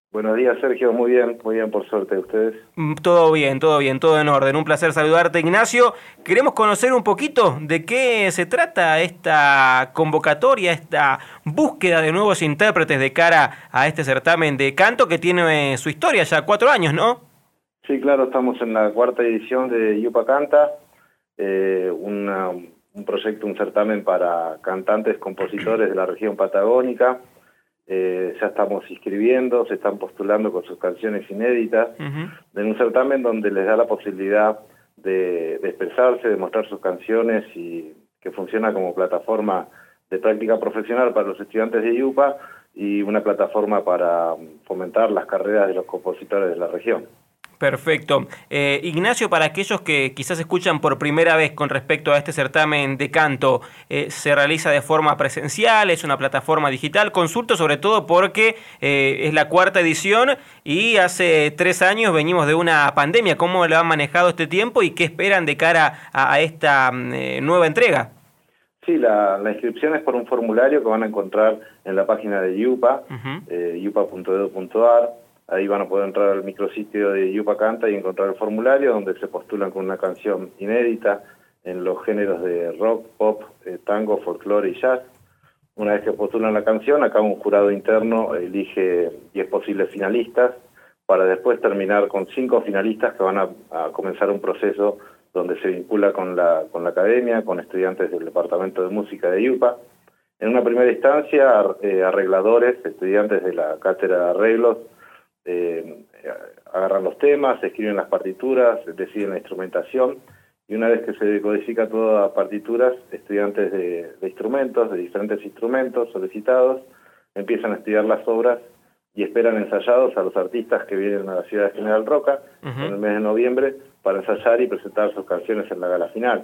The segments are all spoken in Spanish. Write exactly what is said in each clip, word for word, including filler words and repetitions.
Buenos días, Sergio. Muy bien, muy bien, por suerte. ¿Ustedes? Mm, Todo bien, todo bien, todo en orden. Un placer saludarte, Ignacio. Queremos conocer un poquito de qué se trata esta convocatoria, esta búsqueda de nuevos intérpretes de cara a este certamen de canto que tiene eh, su historia ya cuatro años, ¿no? Sí, claro, estamos en la cuarta edición de Yupa Canta, eh, una- un proyecto, un certamen para cantantes, compositores de la región patagónica. Eh, ya estamos inscribiendo, se están postulando con sus canciones inéditas, Ujú. en un certamen donde les da la posibilidad de, de expresarse, de mostrar sus canciones y que funciona como plataforma de práctica profesional para los estudiantes de Yupa y una plataforma para mm, fomentar las carreras de los compositores de la región. Perfecto. Eh, Ignacio, para aquellos que quizás escuchan por primera vez con respecto a este certamen de canto, eh, ¿se realiza de forma presencial? ¿Es una plataforma digital? Consulto sobre todo porque eh, es la cuarta edición y hace tres años venimos de una pandemia. ¿Cómo lo han manejado este tiempo y qué esperan de cara a, a esta mm, eh, nueva entrega? Sí, la, la inscripción es por un formulario que van a encontrar en la página de Yupa, Ujú. eh, yupa punto edu punto ar. Ahí van a poder entrar al micrositio de Yupa Canta y encontrar el formulario donde se postulan con una canción inédita en los géneros de rock, pop, eh, tango, folclore y jazz. Una vez que postulan la canción, acá un jurado interno elige diez posibles finalistas para después terminar con cinco finalistas que van a, a comenzar un proceso donde se vincula con la, con la academia, con estudiantes del Departamento de Música de Yupa. En una primera instancia, eh, arregladores, estudiantes de la cátedra de arreglos, eh, agarran los temas, escriben las partituras, deciden la instrumentación, y una vez que se decodifica todas las partituras, estudiantes de, de instrumentos, de diferentes instrumentos solicitados, empiezan a estudiar las obras y esperan ensayados a los artistas que vienen a la ciudad de General Roca en Ujú. el mes de noviembre para ensayar y presentar sus canciones en la gala final.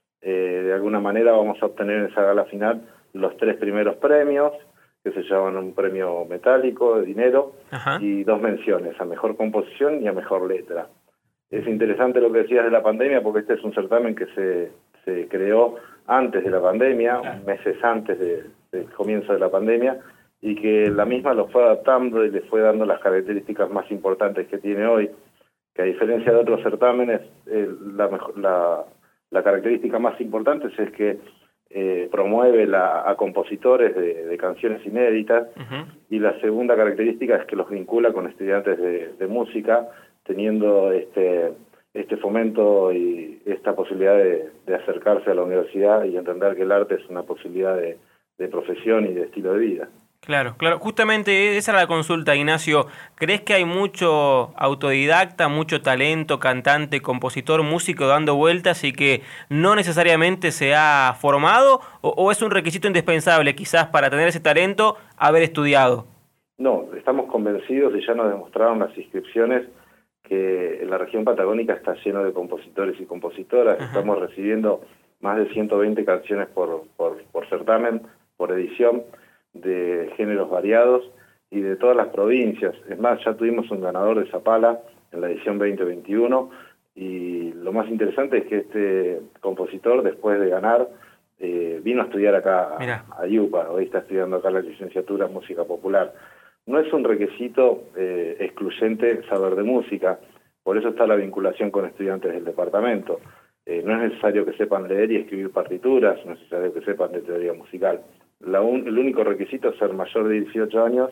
Eh, de alguna manera vamos a obtener en esa gala final los tres primeros premios, que se llaman un premio metálico de dinero, Ajá. y dos menciones, a mejor composición y a mejor letra. Es interesante lo que decías de la pandemia, porque este es un certamen que se, se creó antes de la pandemia, Claro. meses antes de- del comienzo de la pandemia, y que la misma lo fue adaptando y le fue dando las características más importantes que tiene hoy, que a diferencia de otros certámenes, eh, la, mejor, la, la característica más importante es que eh, promueve la, a compositores de, de canciones inéditas, Ujú. y la segunda característica es que los vincula con estudiantes de, de música, teniendo este, este fomento y esta posibilidad de, de acercarse a la universidad y entender que el arte es una posibilidad de, de profesión y de estilo de vida. Claro, claro. Justamente esa era la consulta, Ignacio. ¿Crees que hay mucho autodidacta, mucho talento, cantante, compositor, músico dando vueltas y que no necesariamente se ha formado? ¿O, o es un requisito indispensable quizás para tener ese talento haber estudiado? No, estamos convencidos y ya nos demostraron las inscripciones que la región patagónica está lleno de compositores y compositoras. Ajá. Estamos recibiendo más de ciento veinte canciones por, por, por certamen, por edición, de géneros variados y de todas las provincias. Es más, ya tuvimos un ganador de Zapala en la edición veinte veintiuno, y lo más interesante es que este compositor, después de ganar, eh, vino a estudiar acá Mira. a, a Yupa. Hoy está estudiando acá la licenciatura en Música Popular. No es un requisito eh, excluyente saber de música, por eso está la vinculación con estudiantes del departamento. Eh, no es necesario que sepan leer y escribir partituras, no es necesario que sepan de teoría musical. La un, el único requisito es ser mayor de dieciocho años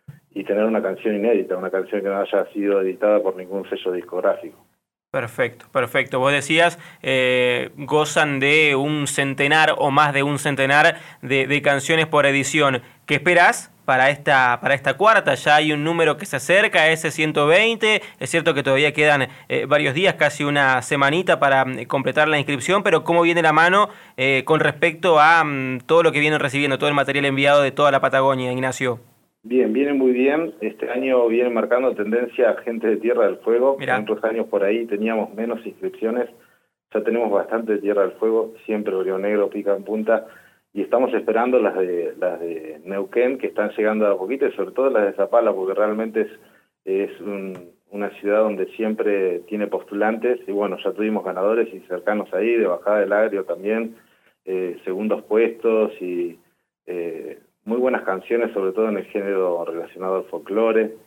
y tener una canción inédita, una canción que no haya sido editada por ningún sello discográfico. Perfecto, perfecto. Vos decías, eh, gozan de un centenar o más de un centenar de, de canciones por edición. ¿Qué esperás para esta, para esta cuarta? ¿Ya hay un número que se acerca a ese ciento veinte? Es cierto que todavía quedan eh, varios días, casi una semanita para mm, completar la inscripción, pero ¿cómo viene la mano eh, con respecto a mm, todo lo que vienen recibiendo, todo el material enviado de toda la Patagonia, Ignacio? Bien, viene muy bien. Este año viene marcando tendencia a gente de Tierra del Fuego. En Mirá. otros años por ahí teníamos menos inscripciones. Ya tenemos bastante de Tierra del Fuego, siempre Río Negro pica en punta. Y estamos esperando las de las de Neuquén, que están llegando a poquito, y sobre todo las de Zapala, porque realmente es, es un- una ciudad donde siempre tiene postulantes. Y bueno, ya tuvimos ganadores y cercanos ahí, de Bajada del Agrio también, eh, segundos puestos y... Eh, muy buenas canciones, sobre todo en el género relacionado al folclore.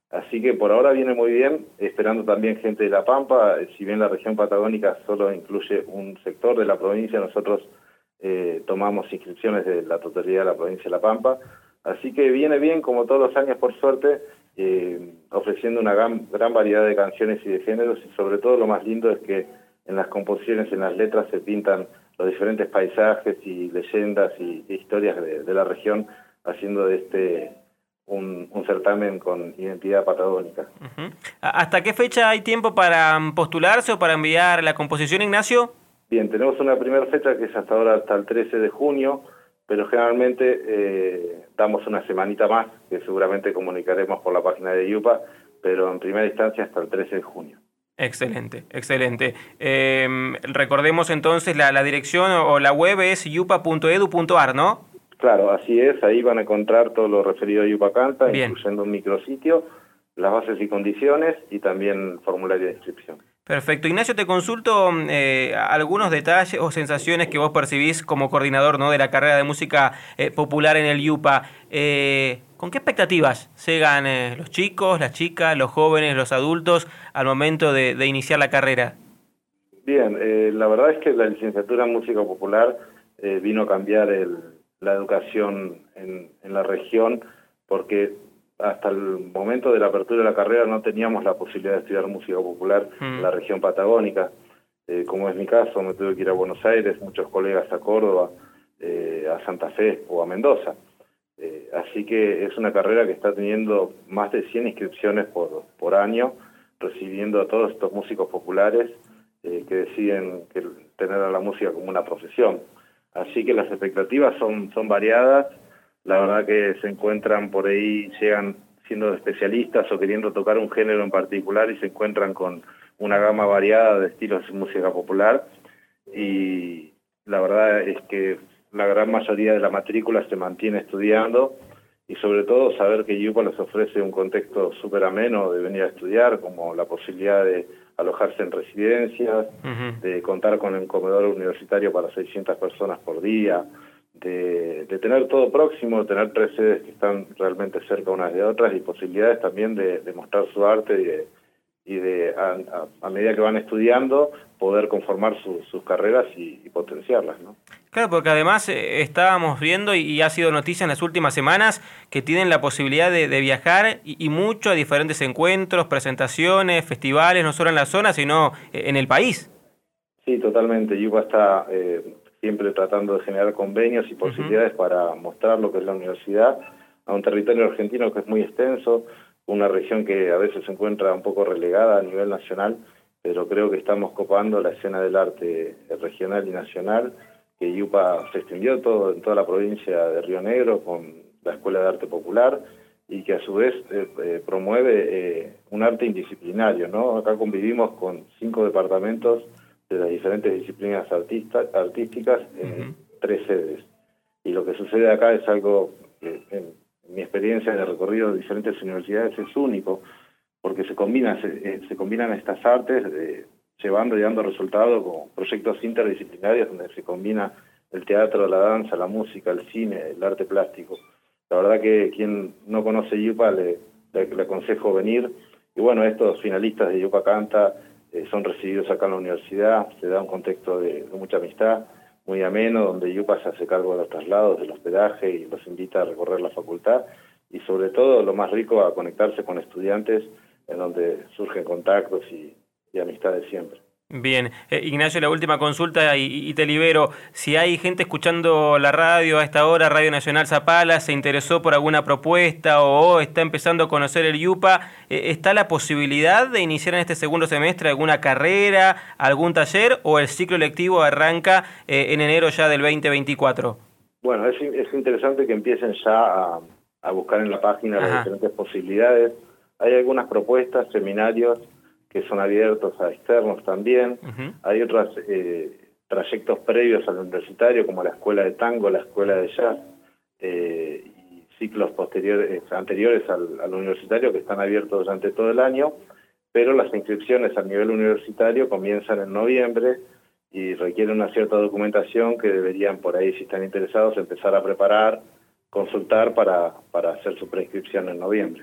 Así que por ahora viene muy bien, esperando también gente de La Pampa. Si bien la región patagónica solo incluye un sector de la provincia, nosotros eh, tomamos inscripciones de la totalidad de la provincia de La Pampa. Así que viene bien, como todos los años, por suerte, eh, ofreciendo una gran, gran variedad de canciones y de géneros, y sobre todo lo más lindo es que en las composiciones, en las letras, se pintan los diferentes paisajes y leyendas y, y historias de, de la región, haciendo de este un, un certamen con identidad patagónica. Uh-huh. ¿Hasta qué fecha hay tiempo para postularse o para enviar la composición, Ignacio? Bien, tenemos una primera fecha que es hasta ahora, hasta el trece de junio, pero generalmente eh, damos una semanita más, que seguramente comunicaremos por la página de IUPA, pero en primera instancia hasta el trece de junio. Excelente, excelente. Eh, recordemos entonces la, la dirección o, o la web es yupa punto edu punto ar, ¿no? Claro, así es, ahí van a encontrar todo lo referido a IUPA Canta, Bien. Incluyendo un micrositio, las bases y condiciones y también formulario de inscripción. Perfecto. Ignacio, te consulto eh, algunos detalles o sensaciones que vos percibís como coordinador, ¿no?, de la carrera de música eh, popular en el IUPA. Eh, ¿Con qué expectativas llegan eh, los chicos, las chicas, los jóvenes, los adultos al momento de, de iniciar la carrera? Bien, eh, la verdad es que la licenciatura en música popular eh, vino a cambiar el, la educación en, en la región, porque hasta el momento de la apertura de la carrera no teníamos la posibilidad de estudiar música popular mm. en la región patagónica. Eh, como es mi caso, me tuve que ir a Buenos Aires, muchos colegas a Córdoba, eh, a Santa Fe o a Mendoza. Eh, así que es una carrera que está teniendo más de cien inscripciones por, por año, recibiendo a todos estos músicos populares eh, que deciden que tener a la música como una profesión. Así que las expectativas son, son variadas. La verdad que se encuentran por ahí, llegan siendo especialistas o queriendo tocar un género en particular y se encuentran con una gama variada de estilos de música popular, y la verdad es que la gran mayoría de la matrícula se mantiene estudiando, y sobre todo saber que IUPA les ofrece un contexto súper ameno de venir a estudiar, como la posibilidad de alojarse en residencias, uh-huh. de contar con un comedor universitario para seiscientas personas por día, de, de tener todo próximo, de tener tres sedes que están realmente cerca unas de otras, y posibilidades también de, de mostrar su arte y de, y de a, a, a medida que van estudiando, poder conformar su, sus carreras y, y potenciarlas, ¿no? Claro, porque además eh, estábamos viendo y, y ha sido noticia en las últimas semanas que tienen la posibilidad de, de viajar y, y mucho a diferentes encuentros, presentaciones, festivales, no solo en la zona, sino en el país. Sí, totalmente. IUPA está eh, siempre tratando de generar convenios y posibilidades uh-huh. para mostrar lo que es la universidad a un territorio argentino que es muy extenso, una región que a veces se encuentra un poco relegada a nivel nacional, pero creo que estamos copando la escena del arte regional y nacional, que IUPA se extendió todo, en toda la provincia de Río Negro con la Escuela de Arte Popular, y que a su vez eh, eh, promueve eh, un arte indisciplinario, ¿no? Acá convivimos con cinco departamentos de las diferentes disciplinas artista, artísticas en uh-huh. tres sedes. Y lo que sucede acá es algo que en mi experiencia de recorrido de diferentes universidades es único, porque se combinan, se, se combinan estas artes eh, llevando y dando resultados con proyectos interdisciplinarios donde se combina el teatro, la danza, la música, el cine, el arte plástico. La verdad que quien no conoce IUPA le, le, le aconsejo venir. Y bueno, estos finalistas de IUPA Canta eh, son recibidos acá en la universidad, se da un contexto de, de mucha amistad, muy ameno, donde IUPA se hace cargo de los traslados, del hospedaje y los invita a recorrer la facultad, y sobre todo, lo más rico, a conectarse con estudiantes en donde surgen contactos y, y amistades siempre. Bien, eh, Ignacio, la última consulta y, y te libero. Si hay gente escuchando la radio a esta hora, Radio Nacional Zapala, se interesó por alguna propuesta o está empezando a conocer el IUPA, eh, ¿está la posibilidad de iniciar en este segundo semestre alguna carrera, algún taller, o el ciclo lectivo arranca eh, en enero ya del veinte veinticuatro? Bueno, es, es interesante que empiecen ya a, a buscar en la página Ajá. las diferentes posibilidades. Hay algunas propuestas, seminarios que son abiertos a externos también. Uh-huh. Hay otros eh, trayectos previos al universitario, como la escuela de tango, la escuela de jazz, eh, y ciclos posteriores, anteriores al, al universitario, que están abiertos durante todo el año, pero las inscripciones a nivel universitario comienzan en noviembre y requieren una cierta documentación que deberían, por ahí, si están interesados, empezar a preparar, consultar para, para hacer su preinscripción en noviembre.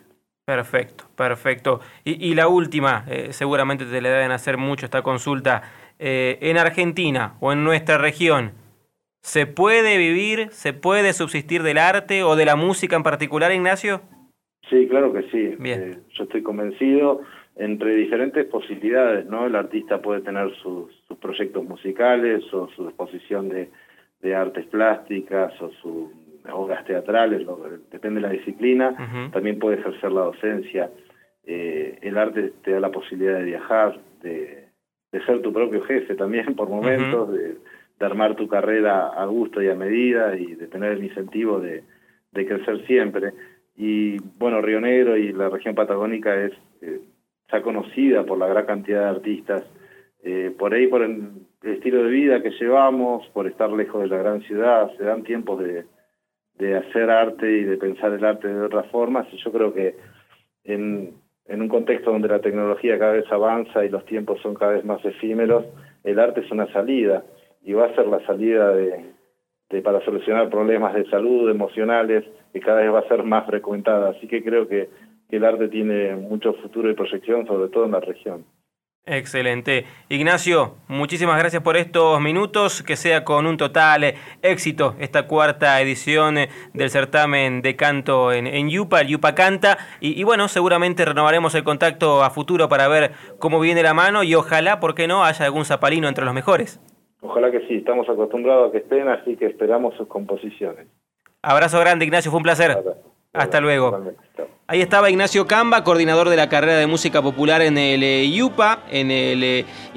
Perfecto, perfecto. Y, y la última, eh, seguramente te le deben hacer mucho esta consulta. Eh, en Argentina o en nuestra región, ¿se puede vivir, se puede subsistir del arte o de la música en particular, Ignacio? Sí, claro que sí. Bien. Eh, yo estoy convencido, entre diferentes posibilidades, ¿no? El artista puede tener sus, sus proyectos musicales o su exposición de, de artes plásticas o sus obras teatrales, lo, depende de la disciplina. Uh-huh. También puede ejercer la docencia. Eh, el arte te da la posibilidad de viajar, de, de ser tu propio jefe también por momentos, uh-huh. de, de armar tu carrera a gusto y a medida y de tener el incentivo de, de crecer siempre. Y bueno, Río Negro y la región patagónica es eh, ya conocida por la gran cantidad de artistas, eh, por ahí por el, el estilo de vida que llevamos, por estar lejos de la gran ciudad, se dan tiempos de, de hacer arte y de pensar el arte de otras formas, y yo creo que en, en un contexto donde la tecnología cada vez avanza y los tiempos son cada vez más efímeros, el arte es una salida, y va a ser la salida de, de para solucionar problemas de salud, emocionales, que cada vez va a ser más frecuentada. Así que creo que, que el arte tiene mucho futuro y proyección, sobre todo en la región. Excelente. Ignacio, muchísimas gracias por estos minutos, que sea con un total éxito esta cuarta edición del certamen de canto en, en Yupa, el Yupa Canta, y, y bueno, seguramente renovaremos el contacto a futuro para ver cómo viene la mano y ojalá, ¿por qué no?, haya algún zapalino entre los mejores. Ojalá que sí, estamos acostumbrados a que estén, así que esperamos sus composiciones. Abrazo grande, Ignacio, fue un placer. Abrazo. Hasta luego. Ahí estaba Ignacio Camba, coordinador de la carrera de música popular en el eh, Yupa, en el... Eh,